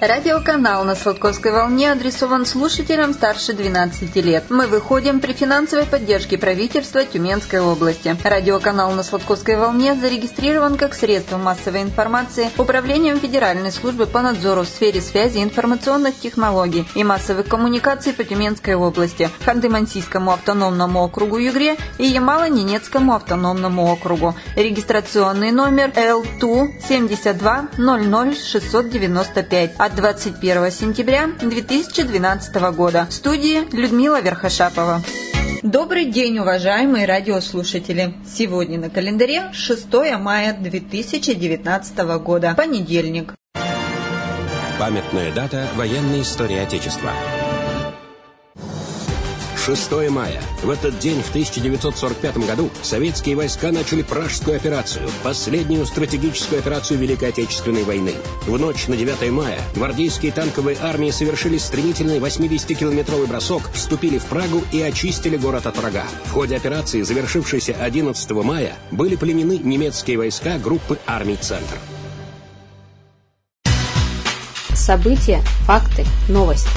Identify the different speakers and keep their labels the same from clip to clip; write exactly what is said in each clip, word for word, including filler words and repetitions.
Speaker 1: Радиоканал на Сладковской волне адресован слушателям старше двенадцати лет. Мы выходим при финансовой поддержке правительства Тюменской области. Радиоканал на Сладковской волне зарегистрирован как средство массовой информации Управлением Федеральной службы по надзору в сфере связи, информационных технологий и массовых коммуникаций по Тюменской области, Ханты-Мансийскому автономному округу Югре и Ямало-Ненецкому автономному округу. Регистрационный номер Эл Ту семьдесят два ноль ноль шестьсот девяносто пять от двадцать первого сентября две тысячи двенадцатого года. В студии Людмила Верхошапова. Добрый день, уважаемые радиослушатели! Сегодня на календаре шестое мая две тысячи девятнадцатого года, понедельник.
Speaker 2: Памятная дата военной истории Отечества. шестое мая. В этот день, в тысяча девятьсот сорок пятом году, советские войска начали Пражскую операцию, последнюю стратегическую операцию Великой Отечественной войны. В ночь на девятое мая гвардейские танковые армии совершили стремительный восьмидесятикилометровый бросок, вступили в Прагу и очистили город от врага. В ходе операции, завершившейся одиннадцатого мая, были пленены немецкие войска группы армий «Центр».
Speaker 3: События, факты, новости.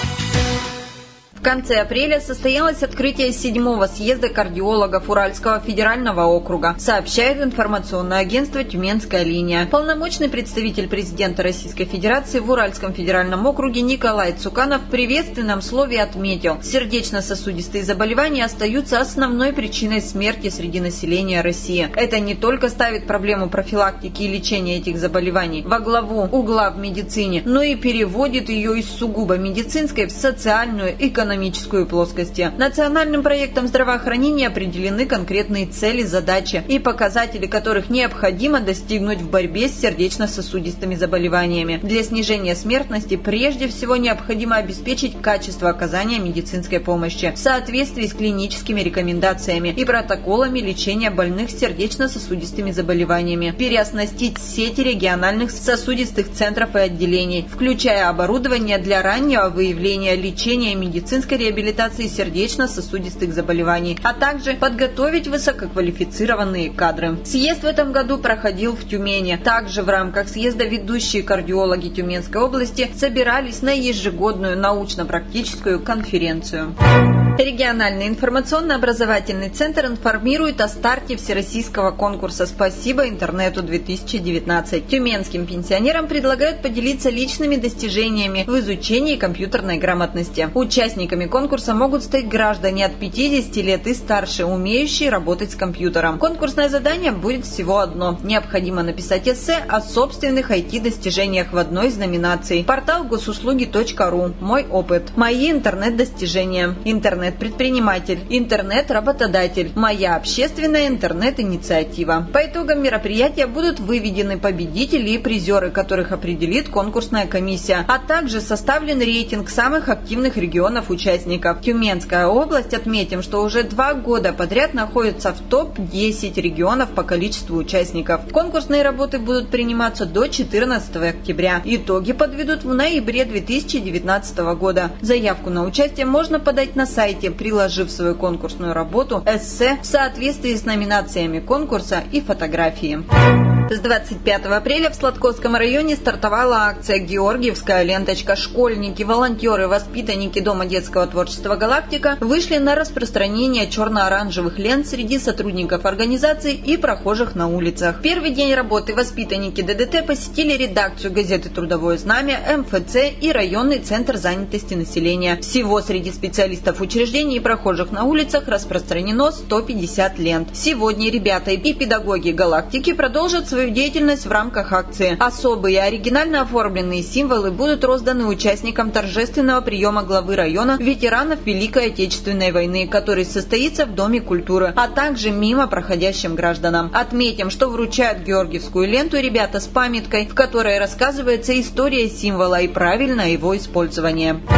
Speaker 1: В конце апреля состоялось открытие седьмого съезда кардиологов Уральского федерального округа, сообщает информационное агентство «Тюменская линия». Полномочный представитель президента Российской Федерации в Уральском федеральном округе Николай Цуканов в приветственном слове отметил, сердечно-сосудистые заболевания остаются основной причиной смерти среди населения России. Это не только ставит проблему профилактики и лечения этих заболеваний во главу угла в медицине, но и переводит ее из сугубо медицинской в социальную, экономическую, экономическую плоскости. Национальным проектом здравоохранения определены конкретные цели, задачи и показатели, которых необходимо достигнуть в борьбе с сердечно-сосудистыми заболеваниями. Для снижения смертности прежде всего необходимо обеспечить качество оказания медицинской помощи в соответствии с клиническими рекомендациями и протоколами лечения больных с сердечно-сосудистыми заболеваниями, переоснастить сети региональных сосудистых центров и отделений, включая оборудование для раннего выявления, лечения и медицинской реабилитации сердечно-сосудистых заболеваний, а также подготовить высококвалифицированные кадры. Съезд в этом году проходил в Тюмени. Также в рамках съезда ведущие кардиологи Тюменской области собирались на ежегодную научно-практическую конференцию. Региональный информационно-образовательный центр информирует о старте всероссийского конкурса «Спасибо интернету-две тысячи девятнадцать». Тюменским пенсионерам предлагают поделиться личными достижениями в изучении компьютерной грамотности. Участниками конкурса могут стать граждане от пятидесяти лет и старше, умеющие работать с компьютером. Конкурсное задание будет всего одно. Необходимо написать эссе о собственных ай ти-достижениях в одной из номинаций. Портал госуслуги точка ру. Мой опыт. Мои интернет-достижения. Интернет-предприниматель. Интернет-работодатель. Моя общественная интернет-инициатива. По итогам мероприятия будут выведены победители и призеры, которых определит конкурсная комиссия, а также составлен рейтинг самых активных регионов участников. Тюменская область, отметим, что уже два года подряд находится в топ десять регионов по количеству участников. Конкурсные работы будут приниматься до четырнадцатого октября. Итоги подведут в ноябре две тысячи девятнадцатого года. Заявку на участие можно подать на сайте, приложив свою конкурсную работу, эссе в соответствии с номинациями конкурса и фотографии. С двадцать пятого апреля в Сладковском районе стартовала акция «Георгиевская ленточка». Школьники, волонтеры, воспитанники Дома детского творчества «Галактика» вышли на распространение черно-оранжевых лент среди сотрудников организации и прохожих на улицах. Первый день работы воспитанники дэ дэ тэ посетили редакцию газеты «Трудовое знамя», эм эф цэ и районный центр занятости населения. Всего среди специалистов учреждений и прохожих на улицах распространено сто пятьдесят лент. Сегодня ребята и педагоги «Галактики» продолжат свою свою деятельность в рамках акции. Особые оригинально оформленные символы будут розданы участникам торжественного приема главы района ветеранов Великой Отечественной войны, который состоится в Доме культуры, а также мимо проходящим гражданам. Отметим, что вручают георгиевскую ленту ребята с памяткой, в которой рассказывается история символа и правильное его использование.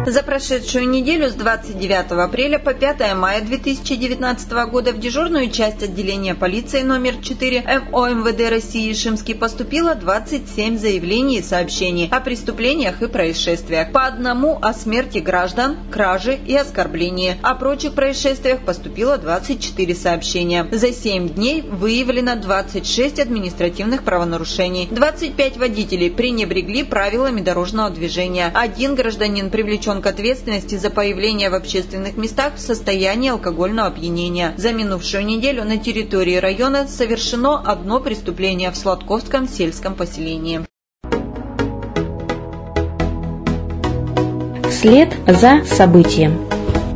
Speaker 1: За прошедшую неделю с двадцать девятого апреля по пятое мая две тысячи девятнадцатого года в дежурную часть отделения полиции номер четыре эм о эм вэ дэ России Шимский поступило двадцать семь заявлений и сообщений о преступлениях и происшествиях. По одному о смерти граждан, краже и оскорблении. О прочих происшествиях поступило двадцать четыре сообщения. За семь дней выявлено двадцать шесть административных правонарушений. двадцать пять водителей пренебрегли правилами дорожного движения. Один гражданин привлечен к ответственности за появление в общественных местах в состоянии алкогольного опьянения. За минувшую неделю на территории района совершено одно преступление в Сладковском сельском поселении.
Speaker 3: Вслед за событием.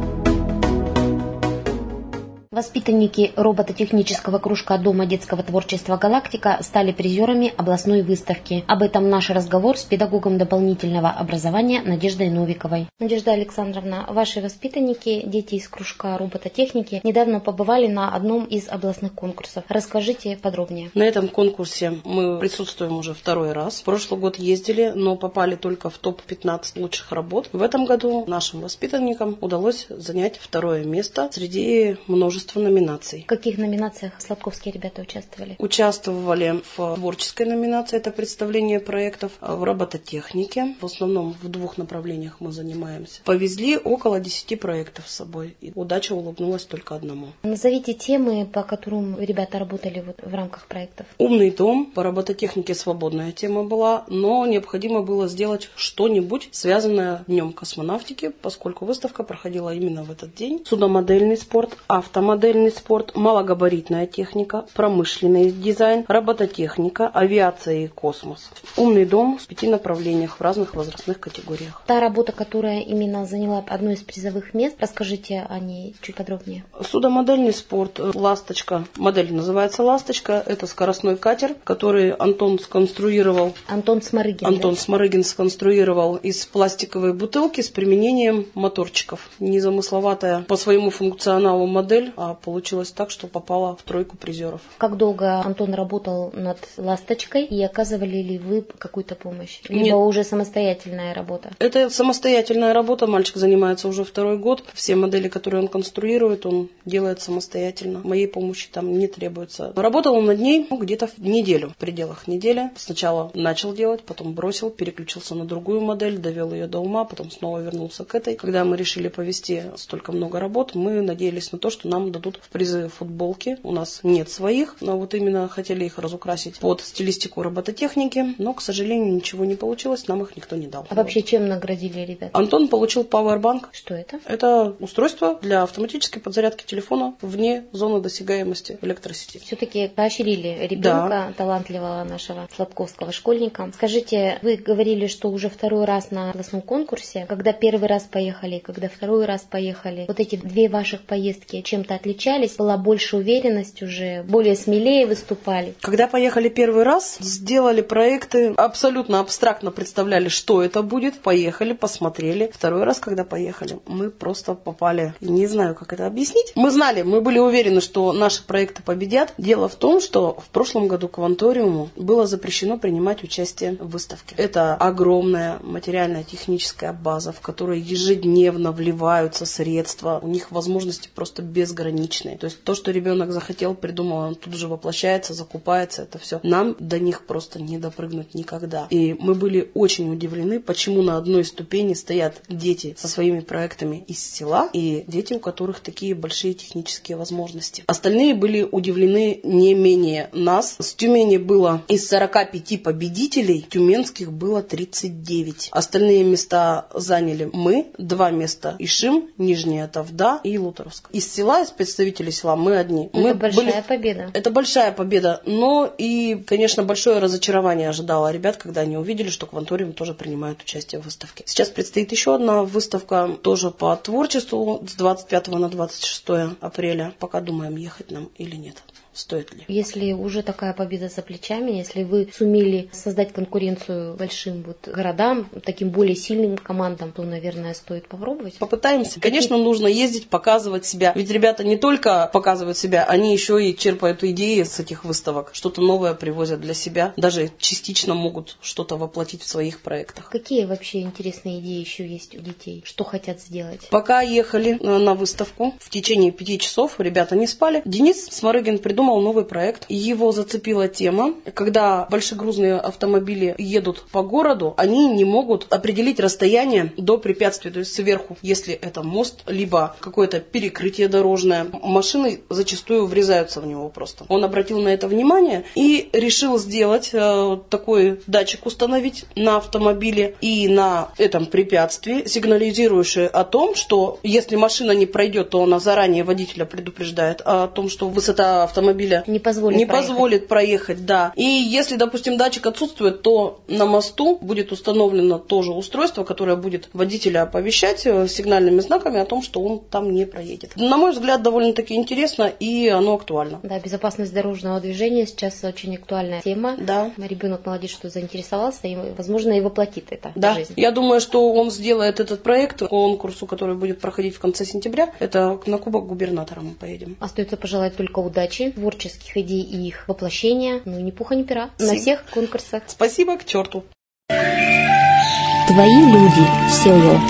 Speaker 4: Воспитанники робототехнического кружка Дома детского творчества «Галактика» стали призерами областной выставки. Об этом наш разговор с педагогом дополнительного образования Надеждой Новиковой. Надежда Александровна, ваши воспитанники, дети из кружка робототехники, недавно побывали на одном из областных конкурсов. Расскажите подробнее.
Speaker 5: На этом конкурсе мы присутствуем уже второй раз. В прошлый год ездили, но попали только в топ пятнадцать лучших работ. В этом году нашим воспитанникам удалось занять второе место среди множества номинаций.
Speaker 4: В каких номинациях сладковские ребята участвовали?
Speaker 5: Участвовали в творческой номинации, это представление проектов, в робототехнике. В основном в двух направлениях мы занимаемся. Повезли около десяти проектов с собой. И удача улыбнулась только одному.
Speaker 4: Назовите темы, по которым ребята работали вот в рамках проектов.
Speaker 5: Умный дом. По робототехнике свободная тема была, но необходимо было сделать что-нибудь, связанное днем космонавтики, поскольку выставка проходила именно в этот день. Судомодельный спорт, автомобильный модельный спорт, малогабаритная техника, промышленный дизайн, робототехника, авиация и космос. Умный дом в пяти направлениях в разных возрастных категориях.
Speaker 4: Та работа, которая именно заняла одно из призовых мест, расскажите о ней чуть подробнее.
Speaker 5: Судомодельный спорт, ласточка, модель называется ласточка, это скоростной катер, который Антон сконструировал.
Speaker 4: Антон Сморыгин.
Speaker 5: Антон
Speaker 4: да?
Speaker 5: Сморыгин сконструировал из пластиковой бутылки с применением моторчиков. Незамысловатая по своему функционалу модель, а получилось так, что попала в тройку призеров.
Speaker 4: Как долго Антон работал над ласточкой и оказывали ли вы какую-то помощь? Либо
Speaker 5: Нет.
Speaker 4: уже самостоятельная работа?
Speaker 5: Это самостоятельная работа, мальчик занимается уже второй год. Все модели, которые он конструирует, он делает самостоятельно. Моей помощи там не требуется. Работал он над ней ну, где-то в неделю, в пределах недели. Сначала начал делать, потом бросил, переключился на другую модель, довел ее до ума, потом снова вернулся к этой. Когда мы решили повести столько много работ, мы надеялись на то, что нам дадут в призы футболки. У нас нет своих, но вот именно хотели их разукрасить под стилистику робототехники, но, к сожалению, ничего не получилось, нам их никто не дал.
Speaker 4: А вообще чем наградили ребят?
Speaker 5: Антон получил Powerbank.
Speaker 4: Что это?
Speaker 5: Это устройство для автоматической подзарядки телефона вне зоны досягаемости электросети.
Speaker 4: Все-таки поощрили ребенка,
Speaker 5: да.
Speaker 4: талантливого нашего сладковского школьника. Скажите, вы говорили, что уже второй раз на областном конкурсе, когда первый раз поехали, когда второй раз поехали, вот эти две ваших поездки чем-то отличались? Была больше уверенность уже, более смелее выступали?
Speaker 5: Когда поехали первый раз, сделали проекты, абсолютно абстрактно представляли, что это будет. Поехали, посмотрели. Второй раз, когда поехали, мы просто попали. Не знаю, как это объяснить. Мы знали, мы были уверены, что наши проекты победят. Дело в том, что в прошлом году Кванториуму было запрещено принимать участие в выставке. Это огромная материально-техническая база, в которой ежедневно вливаются средства. У них возможности просто безграничные. То есть то, что ребенок захотел, придумал, он тут же воплощается, закупается, это все. Нам до них просто не допрыгнуть никогда. И мы были очень удивлены, почему на одной ступени стоят дети со своими проектами из села и дети, у которых такие большие технические возможности. Остальные были удивлены не менее нас. С Тюмени было из сорока пяти победителей, тюменских было тридцать девять. Остальные места заняли мы, два места Ишим, Нижняя Тавда и Лутеровск. Из села, из представителей села мы одни.
Speaker 4: Это
Speaker 5: мы
Speaker 4: большая
Speaker 5: были...
Speaker 4: победа.
Speaker 5: Это большая победа, но и, конечно, большое разочарование ожидало ребят, когда они увидели, что Кванториум тоже принимает участие в выставке. Сейчас предстоит еще одна выставка, тоже по творчеству, с двадцать пятого на двадцать шестое апреля. Пока думаем, ехать нам или нет. стоит ли.
Speaker 4: Если уже такая победа за плечами, если вы сумели создать конкуренцию большим вот городам, таким более сильным командам, то, наверное, стоит попробовать.
Speaker 5: Попытаемся. Конечно, нужно ездить, показывать себя. Ведь ребята не только показывают себя, они еще и черпают идеи с этих выставок. Что-то новое привозят для себя. Даже частично могут что-то воплотить в своих проектах.
Speaker 4: Какие вообще интересные идеи еще есть у детей? Что хотят сделать?
Speaker 5: Пока ехали на выставку, в течение пяти часов ребята не спали. Денис Сморыгин придумал новый проект. Его зацепила тема, когда большегрузные автомобили едут по городу, они не могут определить расстояние до препятствия, то есть сверху, если это мост, либо какое-то перекрытие дорожное. Машины зачастую врезаются в него просто. Он обратил на это внимание и решил сделать э, такой датчик, установить на автомобиле и на этом препятствии, сигнализирующий о том, что если машина не пройдет, то она заранее водителя предупреждает о том, что высота автомобиля
Speaker 4: не позволит,
Speaker 5: не
Speaker 4: проехать.
Speaker 5: позволит проехать. Да. И если, допустим, датчик отсутствует, то на мосту будет установлено тоже устройство, которое будет водителя оповещать сигнальными знаками о том, что он там не проедет. На мой взгляд, довольно-таки интересно и оно актуально.
Speaker 4: Да, безопасность дорожного движения сейчас очень актуальная тема.
Speaker 5: Да.
Speaker 4: Ребенок молодец, что заинтересовался и, возможно, и воплотит это
Speaker 5: да.
Speaker 4: в жизнь.
Speaker 5: Я думаю, что он сделает этот проект конкурсу, который будет проходить в конце сентября. Это на Кубок губернатора мы поедем.
Speaker 4: Остается пожелать только удачи, творческих идей и их воплощения. Ну, ни пуха, ни пера. Спасибо. На всех конкурсах.
Speaker 5: Спасибо, к черту.
Speaker 3: Твои люди, село.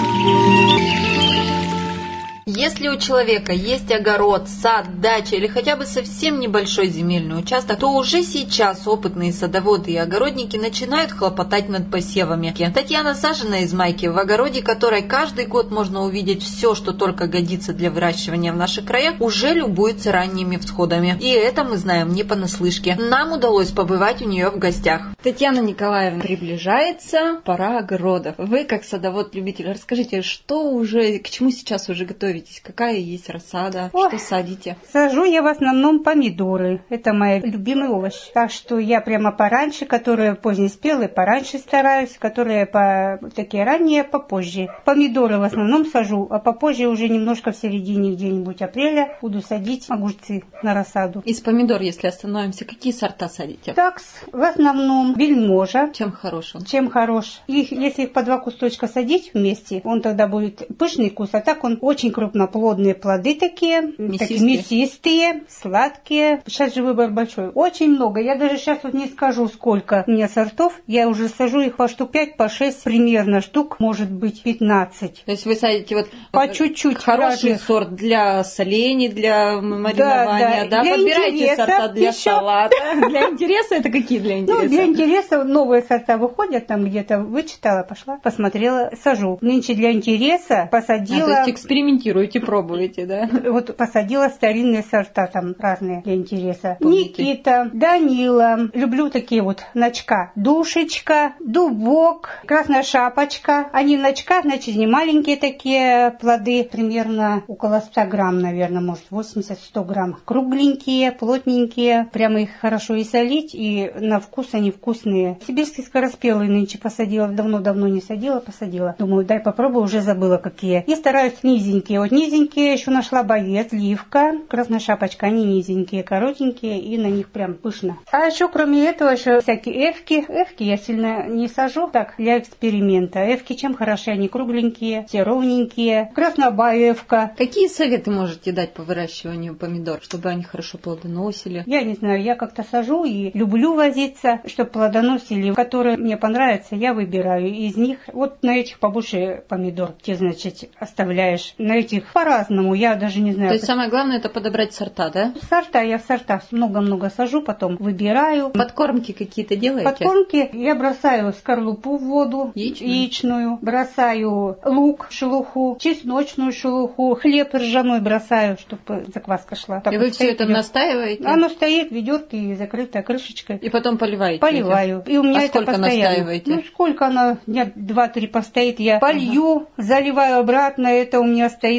Speaker 1: Если у человека есть огород, сад, дача или хотя бы совсем небольшой земельный участок, то уже сейчас опытные садоводы и огородники начинают хлопотать над посевами. Татьяна Сажина из Майки, в огороде которой каждый год можно увидеть все, что только годится для выращивания в наших краях, уже любуется ранними всходами. И это мы знаем не понаслышке. Нам удалось побывать у нее в гостях. Татьяна Николаевна, приближается пора огородов. Вы, как садовод-любитель, расскажите, что уже, к чему сейчас уже готовитесь? Какая есть рассада? Ой, что садите?
Speaker 6: Сажу я в основном помидоры. Это мой любимый овощ. Так что я прямо пораньше, которые позднеспелые, пораньше стараюсь, которые по такие ранние, попозже. Помидоры в основном сажу, а попозже уже немножко в середине где-нибудь апреля буду садить огурцы на рассаду.
Speaker 1: Из помидор, если остановимся, какие сорта садите?
Speaker 6: Такс, в основном вельможа.
Speaker 1: Чем хорош он?
Speaker 6: Чем хорош? Их, если их по два кусочка садить вместе, он тогда будет пышный вкус, а так он очень крупноплодные плоды такие, мясистые. такие мясистые, сладкие. Сейчас же выбор большой. Очень много. Я даже сейчас вот не скажу, сколько у меня сортов. Я уже сажу их по штук пять, по шесть примерно штук, может быть пятнадцать.
Speaker 1: То есть вы садите вот
Speaker 6: по чуть-чуть
Speaker 1: хороший разных. Сорт для солений, для маринования, да? да.
Speaker 6: да.
Speaker 1: Подбирайте сорта для еще. Салата. Для интереса это какие для интереса?
Speaker 6: Ну, для интереса новые сорта выходят, там где-то вычитала, пошла, посмотрела, сажу. Нынче для интереса посадила...
Speaker 1: А, то есть экспериментируете, пробуете, да?
Speaker 6: Вот посадила старинные сорта там разные для интереса. Помните? Никита, Данила. Люблю такие вот ночка. Душечка, дубок, красная шапочка. Они ночка, значит, не маленькие такие плоды, примерно около ста грамм, наверное, может, восемьдесят-сто грамм. Кругленькие, плотненькие. Прямо их хорошо и солить, и на вкус они вкусные. Сибирские скороспелые нынче посадила. Давно-давно не садила, посадила. Думаю, дай попробую, уже забыла какие. И стараюсь низенькие. Вот низенькие еще нашла боец, ливка, красная шапочка. Они низенькие, коротенькие, и на них прям пышно. А еще, кроме этого, еще всякие эвки. Эвки я сильно не сажу, так, для эксперимента. Эвки чем хороши? Они кругленькие, все ровненькие. Краснобаевка.
Speaker 1: Какие советы можете дать по выращиванию помидор, чтобы они хорошо плодоносили?
Speaker 6: Я не знаю, я как-то сажу и люблю возиться, чтобы плодоносили. Которые мне понравятся, я выбираю из них. Вот на этих побольше помидор, те, значит, оставляешь. На этих по-разному, я даже не знаю.
Speaker 1: То есть самое главное это подобрать сорта, да?
Speaker 6: Сорта, я в сорта много-много сажу, потом выбираю.
Speaker 1: Подкормки какие-то делаете?
Speaker 6: Подкормки я бросаю скорлупу в воду,
Speaker 1: яичную,
Speaker 6: яичную бросаю лук, шелуху, чесночную шелуху, хлеб ржаной бросаю, чтобы закваска шла. Так
Speaker 1: и
Speaker 6: вот
Speaker 1: вы все это
Speaker 6: идет.
Speaker 1: Настаиваете?
Speaker 6: Оно стоит в ведерке и закрыто крышечкой.
Speaker 1: И потом поливаете?
Speaker 6: Поливаю. И у меня
Speaker 1: а
Speaker 6: это
Speaker 1: сколько
Speaker 6: постоянно.
Speaker 1: Настаиваете?
Speaker 6: Ну, сколько оно, дня два-три постоит, я полью, ага. заливаю обратно, это у меня стоит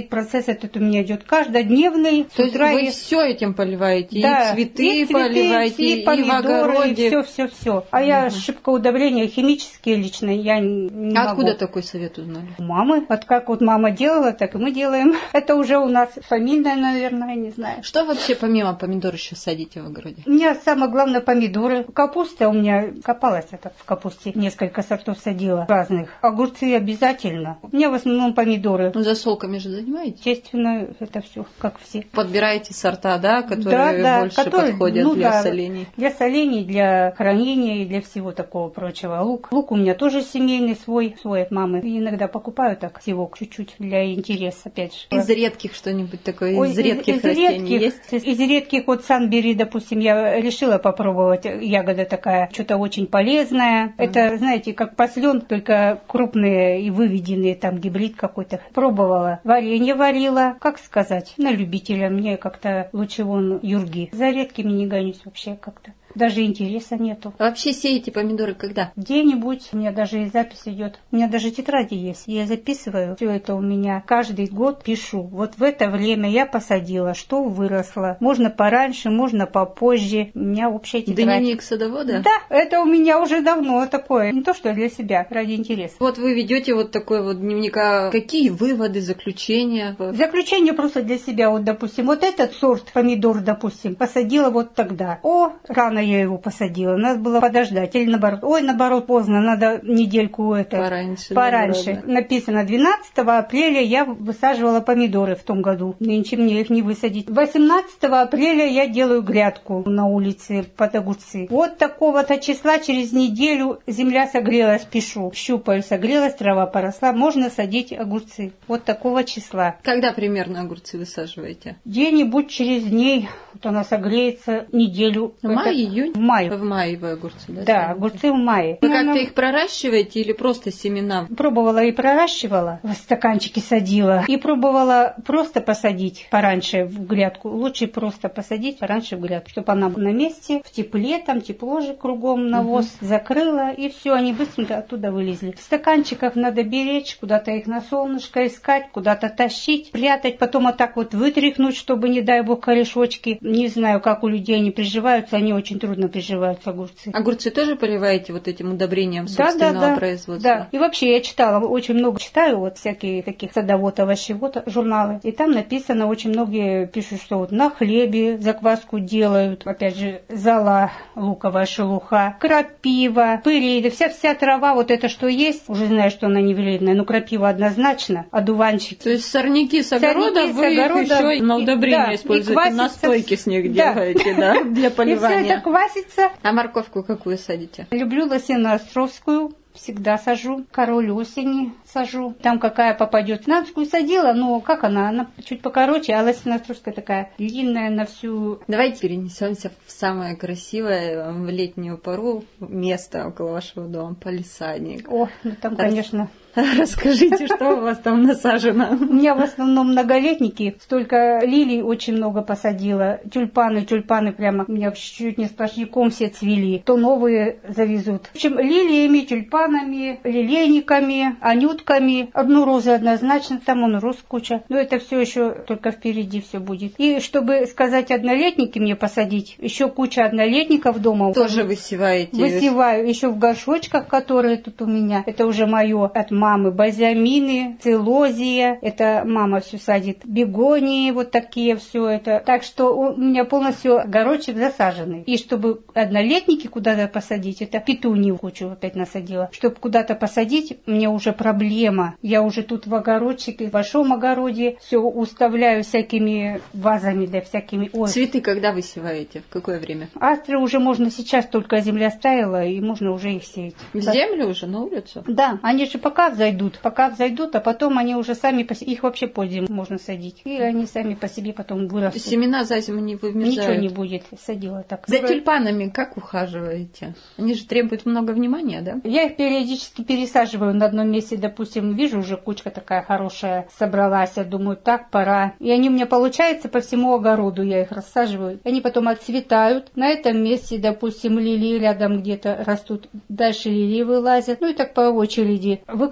Speaker 6: стоит процесс этот у меня идет каждодневный.
Speaker 1: То есть вы и... все этим поливаете? Да, и цветы, и цветы поливаете, и, помидоры, и в огороде?
Speaker 6: И все, все, все. А угу. я шибко удобрения химические лично, я не
Speaker 1: А откуда
Speaker 6: могу.
Speaker 1: такой совет узнали?
Speaker 6: Мамы. Вот как вот мама делала, так и мы делаем. Это уже у нас фамильное, наверное, я не знаю.
Speaker 1: Что вообще помимо помидор еще садите в огороде?
Speaker 6: У меня самое главное помидоры. Капуста у меня копалась это в капусте. Несколько сортов садила разных. Огурцы обязательно. У меня в основном помидоры.
Speaker 1: Ну, засолками же занимаетесь?
Speaker 6: Естественно, это все как все.
Speaker 1: Подбираете сорта, да, которые
Speaker 6: да, да,
Speaker 1: больше
Speaker 6: которые,
Speaker 1: подходят
Speaker 6: ну,
Speaker 1: для
Speaker 6: да,
Speaker 1: солений?
Speaker 6: Для солений, для хранения и для всего такого прочего. Лук. Лук у меня тоже семейный свой, свой от мамы. И иногда покупаю так всего чуть-чуть для интереса, опять же.
Speaker 1: Из редких что-нибудь такое?
Speaker 6: Ой,
Speaker 1: из редких
Speaker 6: из,
Speaker 1: растений
Speaker 6: из
Speaker 1: есть?
Speaker 6: Из, из редких, вот Санбери, допустим, я решила попробовать. Ягода такая, что-то очень полезная. Mm. Это, знаете, как послен, только крупные и выведенные, там гибрид какой-то. Пробовала. Варенье варила. Как сказать, на любителя. Мне как-то лучше вон юрги. За редкими не гонюсь вообще как-то. Даже интереса нету.
Speaker 1: А вообще сеете помидоры когда?
Speaker 6: Где-нибудь. У меня даже и запись идет. У меня даже тетради есть. Я записываю. Все это у меня. Каждый год пишу. Вот в это время я посадила, что выросло. Можно пораньше, можно попозже. У меня общая тетрадь.
Speaker 1: Дневник садовода?
Speaker 6: Да, это у меня уже давно такое. Не то, что для себя, ради интереса.
Speaker 1: Вот вы ведете вот такой вот дневник. А какие выводы, заключения?
Speaker 6: Заключение просто для себя. Вот, допустим, вот этот сорт помидор, допустим, посадила вот тогда. О, рано я его посадила. Надо было подождать. Или наоборот. Ой, наоборот, поздно. Надо недельку это.
Speaker 1: Пораньше.
Speaker 6: Пораньше.
Speaker 1: Наоборот, да.
Speaker 6: Написано двенадцатого апреля я высаживала помидоры в том году. Нынче мне их не высадить. восемнадцатого апреля я делаю грядку на улице под огурцы. Вот такого-то числа через неделю земля согрелась, пишу. Щупаль согрелась, трава поросла. Можно садить огурцы. Вот такого числа.
Speaker 1: Когда примерно огурцы высаживаете?
Speaker 6: Где-нибудь через дней. Вот она согреется неделю.
Speaker 1: В мае, июнь?
Speaker 6: В мае.
Speaker 1: В мае вы огурцы, да?
Speaker 6: Да, огурцы в мае.
Speaker 1: Вы
Speaker 6: ну,
Speaker 1: как-то
Speaker 6: она...
Speaker 1: их проращиваете или просто семена?
Speaker 6: Пробовала и проращивала, в стаканчики садила. И пробовала просто посадить пораньше в грядку. Лучше просто посадить пораньше в грядку, чтобы она на месте, в тепле, там тепло же кругом, навоз угу. закрыла, и все, они быстренько оттуда вылезли. В стаканчиках надо беречь, куда-то их на солнышко искать, куда-то тащить, прятать, потом вот так вот вытряхнуть, чтобы, не дай бог, корешочки. Не знаю, как у людей они приживаются, они очень трудно приживаются, огурцы.
Speaker 1: Огурцы тоже поливаете вот этим удобрением
Speaker 6: да,
Speaker 1: собственного
Speaker 6: да, да,
Speaker 1: производства?
Speaker 6: Да. И вообще я читала, очень много читаю, вот всякие таких садовод, овощевод журналы. И там написано, очень многие пишут, что вот на хлебе закваску делают. Опять же, зола, луковая шелуха, крапива, пыли, вся, вся трава, вот это что есть. Уже знаю, что она не вредная, но крапива однозначно, одуванчик.
Speaker 1: То есть сорняки с огорода
Speaker 6: сорняки
Speaker 1: вы
Speaker 6: с огорода,
Speaker 1: их еще на удобрение
Speaker 6: да,
Speaker 1: используете, настойки с них
Speaker 6: да.
Speaker 1: делаете, да, для поливания.
Speaker 6: И все это квасится.
Speaker 1: А морковку какую садите?
Speaker 6: Люблю лосино-островскую. Всегда сажу. Король осени сажу. Там какая попадет. Нанскую садила, но как она? Она чуть покороче, а лосино-островская такая длинная на всю...
Speaker 1: Давайте перенесемся в самое красивое в летнюю пору место около вашего дома, палисадник.
Speaker 6: О, ну там, конечно...
Speaker 1: Расскажите, что у вас там насажено?
Speaker 6: У меня в основном многолетники. Столько лилий очень много посадила. Тюльпаны, тюльпаны прямо у меня чуть не сплошняком все цвели. То новые завезут. В общем, лилиями, тюльпанами, лилейниками, анютками. Одну розу однозначно, там он роз куча. Но это все еще только впереди все будет. И чтобы сказать однолетники мне посадить, еще куча однолетников дома.
Speaker 1: Тоже высеваете?
Speaker 6: Высеваю. Еще в горшочках, которые тут у меня. Это уже мое от мамы. Бальзамины, целозия. Это мама все садит. Бегонии вот такие все это. Так что у меня полностью огородчик засаженный. И чтобы однолетники куда-то посадить, это петунью кучу опять насадила. Чтобы куда-то посадить, мне уже проблема. Я уже тут в огородчике, в большом огороде все уставляю всякими вазами, да всякими. Ой.
Speaker 1: Цветы когда высеваете? В какое время?
Speaker 6: Астры уже можно сейчас, только земля стаяла, и можно уже их сеять.
Speaker 1: В
Speaker 6: да.
Speaker 1: землю уже, на улицу?
Speaker 6: Да, они же пока взойдут, пока взойдут, а потом они уже сами по себе, их вообще под зиму можно садить. И они сами по себе потом вырастут.
Speaker 1: Семена за зиму не вымерзают?
Speaker 6: Ничего не будет, садила так.
Speaker 1: За тюльпанами как ухаживаете? Они же требуют много внимания, да?
Speaker 6: Я их периодически пересаживаю на одном месте, допустим, вижу, уже кучка такая хорошая собралась, я думаю, так, пора. И они у меня получается по всему огороду, я их рассаживаю. Они потом отцветают. На этом месте, допустим, лилии рядом где-то растут, дальше лилии вылазят. Ну и так по очереди. Выкапываю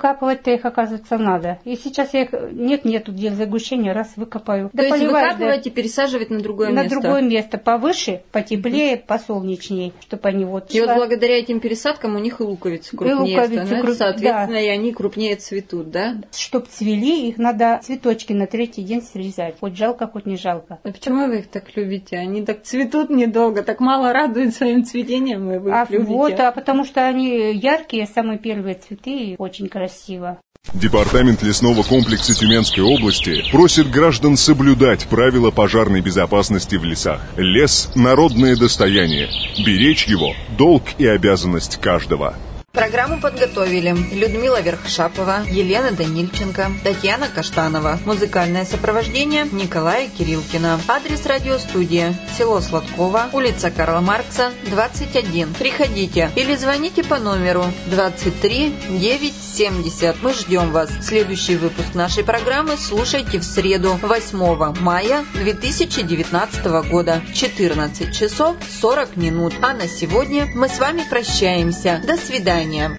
Speaker 6: выкапывать-то их, оказывается, надо. И сейчас я их нет-нету где загущения, раз выкопаю.
Speaker 1: То есть выкапывать и пересаживать на другое
Speaker 6: на
Speaker 1: место?
Speaker 6: На другое место, повыше, потеплее, посолнечнее, чтобы они вот...
Speaker 1: И вот благодаря этим пересадкам у них и луковицы крупнее и луковицы становятся, круп... соответственно, да. И они крупнее цветут, да?
Speaker 6: Чтоб цвели, их надо цветочки на третий день срезать. Хоть жалко, хоть не жалко.
Speaker 1: А почему вы их так любите? Они так цветут недолго, так мало радуют своим цветением, и вы
Speaker 6: а
Speaker 1: их любите.
Speaker 6: Вот, а потому что они яркие, самые первые цветы, и очень красиво.
Speaker 7: Департамент лесного комплекса Тюменской области просит граждан соблюдать правила пожарной безопасности в лесах. Лес – народное достояние. Беречь его – долг и обязанность каждого.
Speaker 1: Программу подготовили Людмила Верхшапова, Елена Данильченко, Татьяна Каштанова. Музыкальное сопровождение Николая Кириллкина. Адрес радиостудии: село Сладково, улица Карла Маркса, двадцать один. Приходите или звоните по номеру двадцать три девятьсот семьдесят. Мы ждем вас. Следующий выпуск нашей программы слушайте в среду, восьмого мая две тысячи девятнадцатого года, четырнадцать часов сорок минут. А на сегодня мы с вами прощаемся. До свидания.